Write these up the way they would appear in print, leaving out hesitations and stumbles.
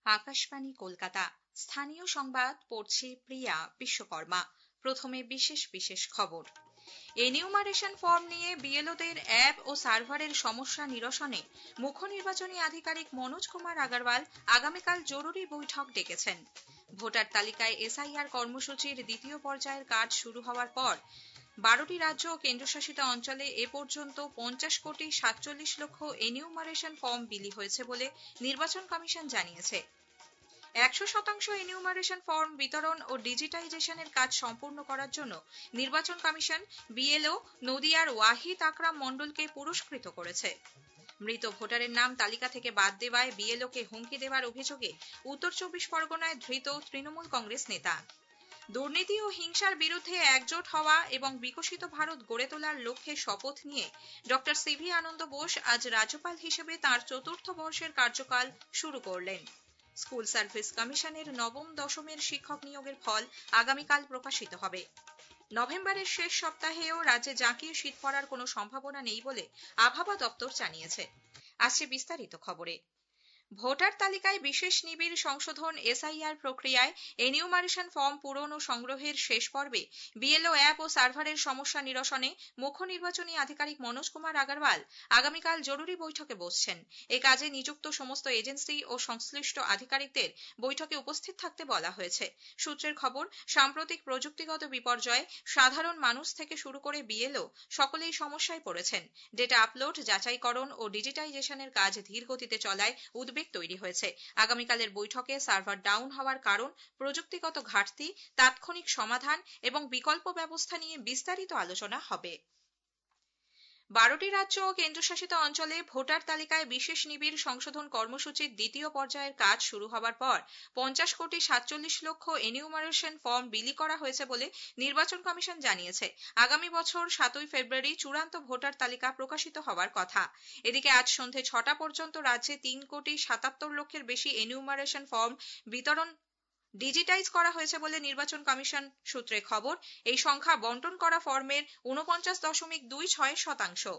আকাশবাণী কলকাতা। স্থানীয় সংবাদ পড়ছি প্রিয়া বিশ্বকর্মা। প্রথমে বিশেষ খবর। এনিউমারেশন ফর্ম নিয়ে বিএলওদের অ্যাপ ও সার্ভারের সমস্যা নিরসনে মুখ্য নির্বাচনী আধিকারিক মনোজ কুমার আগরওয়াল আগামীকাল জরুরি বৈঠক ডেকেছেন। ভোটার তালিকায় এসআইআর কর্মসূচির দ্বিতীয় পর্যায়ের কাজ শুরু হওয়ার পর 12টি রাজ্য ও কেন্দ্রশাসিত অঞ্চলে এ পর্যন্ত 50,47 লক্ষ এনিউমারেশন ফর্ম বিলি হয়েছে বলে নির্বাচন কমিশন জানিয়েছে। 100% এনিউমারেশন ফর্ম বিতরণ ও ডিজিটাইজেশনের কাজ সম্পূর্ণ করার জন্য নির্বাচন কমিশন বিএলও নদিয়ার ওয়াহিদ আকরাম মণ্ডলকে পুরস্কৃত করেছে। মৃত ভোটারের নাম তালিকা থেকে বাদ দেওয়ায় বিএলওকে হুমকি দেওয়ার অভিযোগে উত্তর 24 পরগনায় ধৃত তৃণমূল কংগ্রেস নেতা। দুর্নীতি ও হিংসার বিরুদ্ধে একজোট হওয়া এবং বিকশিত ভারত গড়ে তোলার লক্ষ্যে শপথ নিয়ে ডক্টর সিভি আনন্দ বোস আজ রাজ্যপাল হিসেবে তাঁর 4র্থ বর্ষের কার্যকাল শুরু করলেন। স্কুল সার্ভিস কমিশনের নবম দশমের শিক্ষক নিয়োগের ফল আগামীকাল প্রকাশিত হবে। নভেম্বরের শেষ সপ্তাহেও রাজ্যে জাঁকিয়ে শীত পড়ার কোনো সম্ভাবনা নেই বলে আবহাওয়া দপ্তর জানিয়েছে। আসছে বিস্তারিত খবরে। ভোটার তালিকায় বিশেষ নিবিড় সংশোধন এসআইআর প্রক্রিয়ায় এনিউমারেশন ফর্ম পূরণ ও সংগ্রহের শেষ পর্বে বিএলও অ্যাপ ও সার্ভারের সমস্যা নিরসনে মুখ্য নির্বাচনী আধিকারিক মনোজ কুমার আগরওয়াল আগামীকাল জরুরি বৈঠকে বসছেন। এ কাজে নিযুক্ত সমস্ত এজেন্সি ও সংশ্লিষ্ট আধিকারিকদের বৈঠকে উপস্থিত থাকতে বলা হয়েছে। সূত্রের খবর, সাম্প্রতিক প্রযুক্তিগত বিপর্যয়ে সাধারণ মানুষ থেকে শুরু করে বিএলও সকলেই সমস্যায় পড়েছেন। ডেটা আপলোড, যাচাইকরণ ও ডিজিটাইজেশনের কাজ ধীর গতিতে চলায় উদ্বেগ তৈরি হয়েছে। আগামীকালের বৈঠকে সার্ভার ডাউন হওয়ার কারণ, প্রযুক্তিগত ঘাটতি, তাৎক্ষণিক সমাধান এবং বিকল্প ব্যবস্থা নিয়ে বিস্তারিত আলোচনা হবে। 12টি রাজ্য ও কেন্দ্রশাসিত অঞ্চলে ভোটার তালিকায় বিশেষ নিবিড় সংশোধন কর্মসূচির দ্বিতীয় পর্যায়ের কাজ শুরু হওয়ার পর 50,47 লক্ষ এনিউমারেশন ফর্ম বিলি করা হয়েছে বলে নির্বাচন কমিশন জানিয়েছে। আগামী বছর 7ই ফেব্রুয়ারি চূড়ান্ত ভোটার তালিকা প্রকাশিত হওয়ার কথা। এদিকে আজ সন্ধে 6টা পর্যন্ত রাজ্যে 3,77 লক্ষের বেশি এনিউমারেশন ফর্ম বিতরণ ডিজিটাইজ করা হয়েছে বলে নির্বাচন কমিশন সূত্রে খবর। এই সংখ্যা বন্টন করা ফর্মের 49.26%।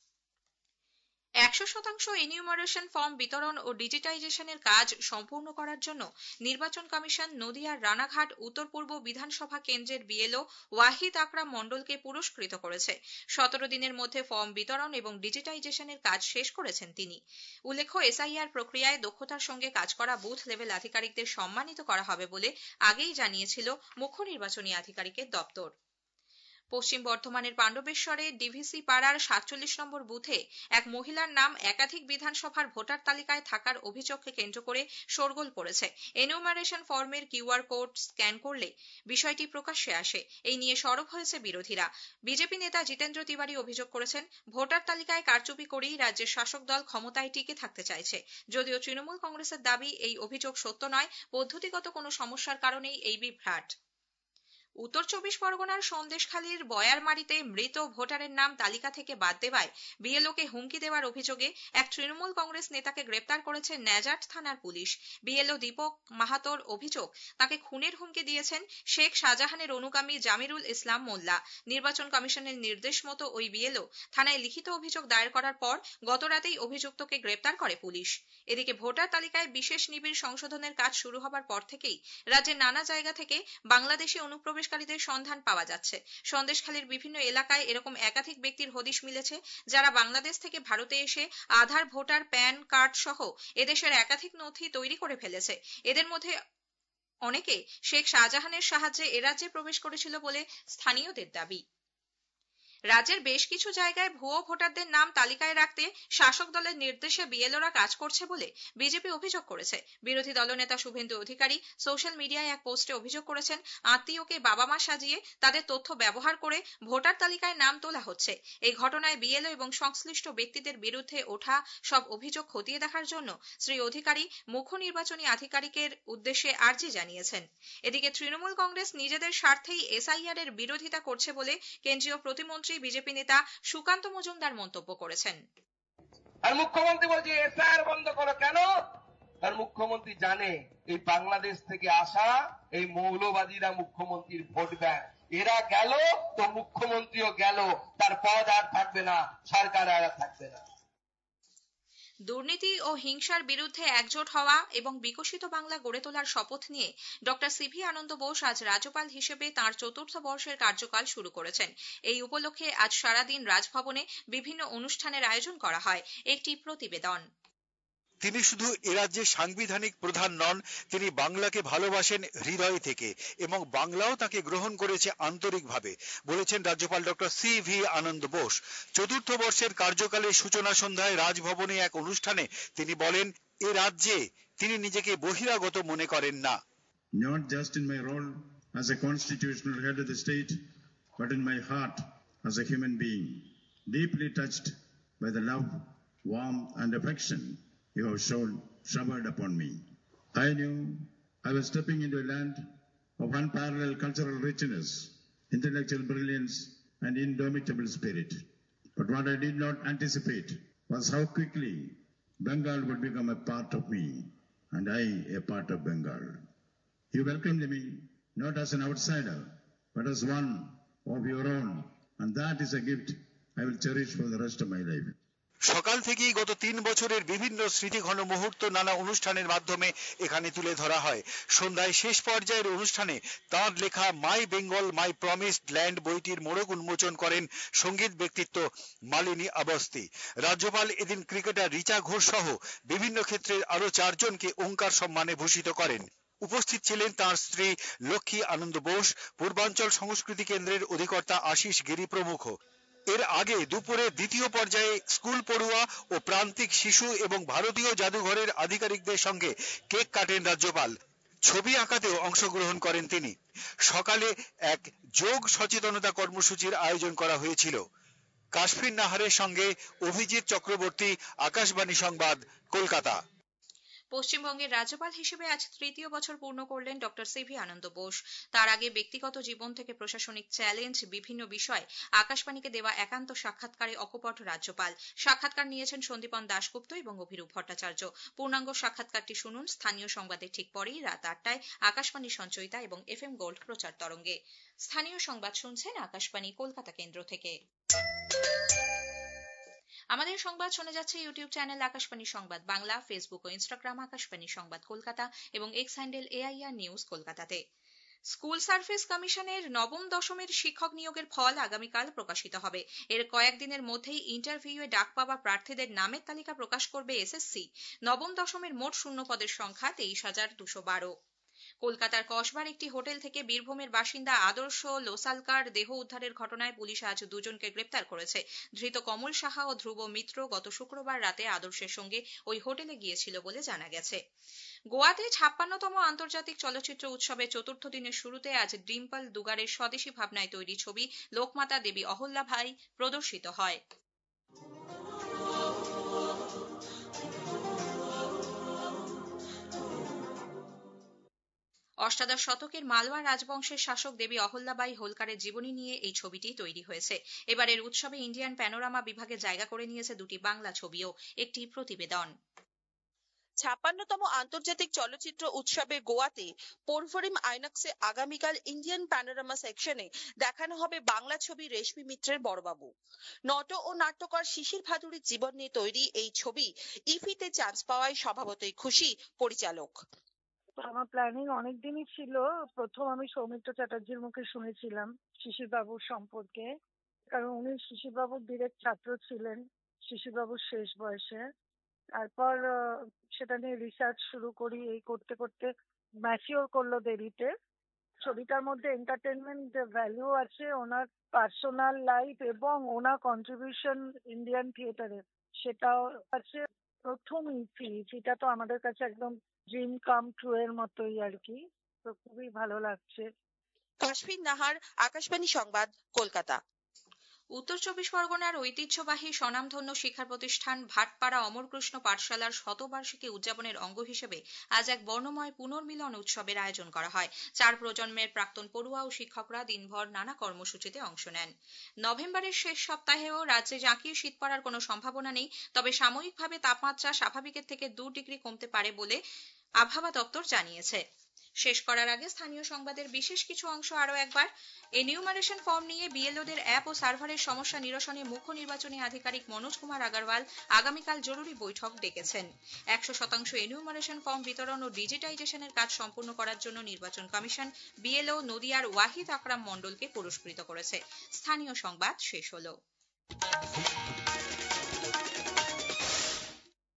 100% এনিউমারেশন ফর্ম বিতরণ ও ডিজিটাইজেশনের কাজ সম্পূর্ণ করার জন্য নির্বাচন কমিশন নদিয়ার রানাঘাট উত্তর পূর্ব বিধানসভা কেন্দ্রের বিএলও ওয়াহিদ আকরাম মণ্ডলকে পুরস্কৃত করেছে। 17 দিনের মধ্যে ফর্ম বিতরণ এবং ডিজিটাইজেশনের কাজ শেষ করেছেন তিনি। উল্লেখ্য, এসআইআর প্রক্রিয়ায় দক্ষতার সঙ্গে কাজ করা বুথ লেভেল আধিকারিকদের সম্মানিত করা হবে বলে আগেই জানিয়েছিল মুখ্য নির্বাচনী আধিকারিকের দপ্তর। পশ্চিম বর্ধমানের পাণ্ডবেশ্বরে ডিভিসি পাড়ার 47 নম্বর বুথে এক মহিলার নাম একাধিক বিধানসভার ভোটার তালিকায় থাকার অভিযোগকে কেন্দ্র করে শোরগোল পড়েছে। এনিউমারেশন ফর্মের কিউআর কোড স্ক্যান করলে বিষয়টি প্রকাশ্যে আসে। এই নিয়ে সরব হয়েছে বিরোধীরা। বিজেপি নেতা জিতেন্দ্র তিওয়ারি অভিযোগ করেছেন, ভোটার তালিকায় কারচুপি করেই রাজ্যের শাসক দল ক্ষমতায় টিকে থাকতে চাইছে। যদিও তৃণমূল কংগ্রেসের দাবি এই অভিযোগ সত্য নয়, পদ্ধতিগত কোনো সমস্যার কারণেই এই বিভ্রাট। উত্তর 24 পরগনার সন্দেশখালীর বয়ারমারিতে মৃত ভোটারের নাম তালিকা থেকে বাদ দেওয়ায় বিএলওকে হুমকি দেওয়ার অভিযোগে এক তৃণমূল কংগ্রেস নেতাকে গ্রেপ্তার করেছে ন্যাজাট থানার পুলিশ। বিএলও দীপক মাহাতোর অভিযোগ, তাকে খুনের হুমকি দিয়েছেন শেখ শাহজাহানের অনুগামী জামিরুল ইসলাম মোল্লা। নির্বাচন কমিশনের নির্দেশ মতো ওই বিএলও থানায় লিখিত অভিযোগ দায়ের করার পর গতরাতেই অভিযুক্তকে গ্রেপ্তার করে পুলিশ। এদিকে ভোটার তালিকায় বিশেষ নিবিড় সংশোধনের কাজ শুরু হবার পর থেকেই রাজ্যের নানা জায়গা থেকে বাংলাদেশি অনুপ্রবেশকারীদের সন্ধান পাওয়া যাচ্ছে। সন্দেশখালীর বিভিন্ন এলাকায় এরকম একাধিক ব্যক্তির হদিশ মিলেছে, যারা বাংলাদেশ থেকে ভারতে এসে আধার, ভোটার, প্যান কার্ড সহ এদেশের একাধিক নথি তৈরি করে ফেলেছে। এদের মধ্যে অনেকে শেখ শাহজাহানের সাহায্যে এ রাজ্যে প্রবেশ করেছিল বলে স্থানীয়দের দাবি। রাজ্যের বেশ কিছু জায়গায় ভুয়ো ভোটারদের নাম তালিকায় রাখতে শাসক দলের নির্দেশে বিএলওরা কাজ করছে বলে বিজেপি অভিযোগ করেছে। বিরোধী দলনেতা শুভেন্দু অধিকারী সোশ্যাল মিডিয়ায় এক পোস্টে অভিযোগ করেছেন, আত্মীয়কে বাবা মা সাজিয়ে তাদের তথ্য ব্যবহার করে ভোটার তালিকায় নাম তোলা হচ্ছে। এই ঘটনায় বিএলও এবং সংশ্লিষ্ট ব্যক্তিদের বিরুদ্ধে ওঠা সব অভিযোগ খতিয়ে দেখার জন্য শ্রী অধিকারী মুখ্য নির্বাচনী আধিকারিকের উদ্দেশ্যে আর্জি জানিয়েছেন। এদিকে তৃণমূল কংগ্রেস নিজেদের স্বার্থেই এসআইআর এর বিরোধিতা করছে বলে কেন্দ্রীয় প্রতিমন্ত্রী বিজেপি নেতা সুকান্ত মজুমদার মন্তব্য করেছেন। আর মুখ্যমন্ত্রী বলছে এসআইআর বন্ধ করো কেন? আর মুখ্যমন্ত্রী জানে এই বাংলাদেশ থেকে আসা এই মৌলবাদীরা মুখ্যমন্ত্রীর ভোট ব্যাংক। এরা গেল তো মুখ্যমন্ত্রীও গেল, তার পদ আর থাকবে না, সরকার আর থাকবে না। দুর্নীতি ও হিংসার বিরুদ্ধে একজোট হওয়া এবং বিকশিত বাংলা গড়ে তোলার শপথ নিয়ে ডক্টর সিভি আনন্দ বোস আজ রাজ্যপাল হিসেবে তাঁর ৪র্থ বর্ষের কার্যকাল শুরু করেছেন। এই উপলক্ষে আজ সারাদিন রাজভবনে বিভিন্ন অনুষ্ঠানের আয়োজন করা হয়। একটি প্রতিবেদন। তিনি শুধু এ রাজ্যের সাংবিধানিক প্রধান নন, তিনি বাংলাকে ভালোবাসেন হৃদয় থেকে এবং বাংলাও তাকে গ্রহণ করেছে আন্তরিকভাবে, বলেছেন রাজ্যপাল ডক্টর সিভি আনন্দ বোস। ৪র্থ বর্ষের কার্যকালের সূচনা সন্ধ্যায় রাজভবনে এক অনুষ্ঠানে তিনি বলেন, এ রাজ্যে তিনি নিজেকে বহিরাগত মনে করেন না। Not just in my role as a constitutional head of the state, but in my heart as a human being, deeply touched by the love, warmth and affection you have showered upon me. I knew I was stepping into a land of unparalleled cultural richness, intellectual brilliance and indomitable spirit. But what I did not anticipate was how quickly Bengal would become a part of me, and I a part of Bengal. You welcomed me not as an outsider, but as one of your own, and that is a gift I will cherish for the rest of my life. সকাল থেকেই গত ৩ বছরের বিভিন্ন স্মৃতিঘন মুহূর্ত নানা অনুষ্ঠানের মাধ্যমে এখানে তুলে ধরা হয়। সন্ধ্যায় শেষ পর্যায়ের অনুষ্ঠানে তাঁর লেখা my Bengal my promised land বইটির মোড়ক উন্মোচন করেন সঙ্গীত ব্যক্তিত্ব মালিনী অবস্থি। রাজ্যপাল এদিন ক্রিকেটার রিচা ঘোষ সহ বিভিন্ন ক্ষেত্রের আরো 4 জনকে ওঙ্কার সম্মানে ভূষিত করেন। উপস্থিত ছিলেন তাঁর স্ত্রী লক্ষ্মী আনন্দ বোস, পূর্বাঞ্চল সংস্কৃতি কেন্দ্রের অধিকর্তা আশিস গিরি প্রমুখ। এর আগে দুপুরে দ্বিতীয় পর্যায়ে স্কুল পড়ুয়া ও প্রান্তিক শিশু এবং ভারতীয় জাদুঘরের আধিকারিকদের সঙ্গে কেক কাটেন রাজ্যপাল। ছবি আঁকাতেও অংশগ্রহণ করেন তিনি। সকালে এক যোগ সচেতনতা কর্মসূচির আয়োজন করা হয়েছিল। কাশফির নাহারের সঙ্গে অভিজিৎ চক্রবর্তী, আকাশবাণী সংবাদ, কলকাতা। পশ্চিমবঙ্গের রাজ্যপাল হিসেবে আজ ৩য় বছর পূর্ণ করলেন ডক্টর সিভি আনন্দ বোস। তার আগে ব্যক্তিগত জীবন থেকে প্রশাসনিক চ্যালেঞ্জ, বিভিন্ন বিষয়ে আকাশবাণীকে দেওয়া একান্ত সাক্ষাৎকারে অকপট রাজ্যপাল। সাক্ষাৎকার নিয়েছেন সন্দীপন দাশগুপ্ত এবং অভিরূপ ভট্টাচার্য। পূর্ণাঙ্গ সাক্ষাৎকারটি শুনুন স্থানীয় সংবাদের ঠিক পরেই রাত ৮টায় আকাশবাণী সঞ্চয়িতা এবং FM গোল্ড প্রচার তরঙ্গে। স্থানীয় সংবাদ শুনছেন আকাশবাণী কলকাতা কেন্দ্র থেকে। আমাদের সংবাদ শোনা যাচ্ছে ইউটিউব চ্যানেল আকাশবাণী সংবাদ বাংলা, ফেসবুক ও ইনস্টাগ্রাম আকাশবাণী সংবাদ কলকাতা এবং এক্স হ্যান্ডেল AIR নিউজ কলকাতাতে। স্কুল সার্ভিস কমিশনের নবম দশমের শিক্ষক নিয়োগের ফল আগামীকাল প্রকাশিত হবে। এর কয়েকদিনের মধ্যেই ইন্টারভিউয়ে ডাক পাওয়া প্রার্থীদের নামের তালিকা প্রকাশ করবে SSC। নবম দশমের মোট শূন্য পদের সংখ্যা 23,212। কলকাতার কসবার একটি হোটেল থেকে বীরভূমের বাসিন্দা আদর্শ লোসালকার দেহ উদ্ধারের ঘটনায় পুলিশ আজ 2 জনকে গ্রেপ্তার করেছে। ধৃত কমল সাহা ও ধ্রুব মিত্র গত শুক্রবার রাতে আদর্শের সঙ্গে ওই হোটেলে গিয়েছিল বলে জানা গেছে। গোয়াতে 56তম আন্তর্জাতিক চলচ্চিত্র উৎসবের ৪র্থ দিনের শুরুতে আজ ডিম্পল দুগারের স্বদেশী ভাবনায় তৈরি ছবি লোকমাতা দেবী অহল্যাভাই প্রদর্শিত হয়। অষ্টাদশ শতকের মালওয়া রাজবংশের শাসক দেবী অহল্যাবাই হোলকারের জীবনী নিয়ে এই ছবিটি তৈরি হয়েছে। এবারের উৎসবে ইন্ডিয়ান প্যানোরামা বিভাগে জায়গা করে নিয়েছে 2টি বাংলা ছবিও। একটি প্রতিবেদন। 56তম আন্তর্জাতিক চলচ্চিত্র উৎসবে গোয়াতে পোরভোরিম আইনক্সে আগামীকাল ইন্ডিয়ান প্যানোরামা সেকশনে দেখানো হবে বাংলা ছবি রেশমি মিত্রের বড়বাবু। নট ও নাট্যকার শিশির ভাদুড়ির জীবন নিয়ে তৈরি এই ছবি ইফিতে চান্স পাওয়ায় স্বভাবতই খুশি পরিচালক। আমার প্ল্যানিং অনেকদিনই ছিল। প্রথম আমি সৌমিত্র চ্যাটার্জির মুখে শুনেছিলাম শিশির বাবুর সম্পর্কে, কারণ উনি শিশির বাবুর ডিরেক্ট ছাত্র ছিলেন শিশির বাবুর শেষ বয়সে। তারপর সেটা নিয়ে রিসার্চ শুরু করি, এই করতে করতে ম্যাচিওর করলো দেরিতে। ছবিটার মধ্যে এন্টারটেনমেন্ট ভ্যালু আছে, ওনার পার্সোনাল লাইফ এবং ওনার কন্ট্রিবিউশন ইন্ডিয়ান থিয়েটারে সেটাও আছে। প্রথম ইফিটা তো আমাদের কাছে একদম ড্রিম কাম ট্রু এর মতোই আর কি, তো খুবই ভালো লাগছে। কাশফির নাহার, আকাশবাণী সংবাদ, কলকাতা। উত্তর 24 পরগনার ঐতিহ্যবাহী স্বনামধন্য শিক্ষা প্রতিষ্ঠান ভাটপাড়া অমরকৃষ্ণ পাঠশালার শতবার্ষিকী উদযাপনের অঙ্গ হিসেবে আজ এক বর্ণময় পুনর্মিলন উৎসবের আয়োজন করা হয়। 4 প্রজন্মের প্রাক্তন পড়ুয়া ও শিক্ষকরা দিনভর নানা কর্মসূচিতে অংশ নেন। নভেম্বরের শেষ সপ্তাহেও রাজ্যে জাঁকিয়ে শীত পড়ার কোনো সম্ভাবনা নেই, তবে সাময়িকভাবে তাপমাত্রা স্বাভাবিকের থেকে 2 ডিগ্রি কমতে পারে বলে আবহাওয়া দপ্তর জানিয়েছে। শেষ করার আগে স্থানীয় সংবাদের বিশেষ কিছু অংশ আরও একবার। এনিউমারেশন ফর্ম নিয়ে বিএলওদের অ্যাপ ও সার্ভারের সমস্যা নিরসনে মুখ্য নির্বাচনী আধিকারিক মনোজ কুমার আগরওয়াল আগামীকাল জরুরি বৈঠক ডেকেছেন। 100% এনিউমারেশন ফর্ম বিতরণ ও ডিজিটাইজেশনের কাজ সম্পূর্ণ করার জন্য নির্বাচন কমিশন বিএলও নদিয়ার ওয়াহিদ আকরাম মণ্ডলকে পুরস্কৃত করেছে। স্থানীয় সংবাদ শেষ হলো।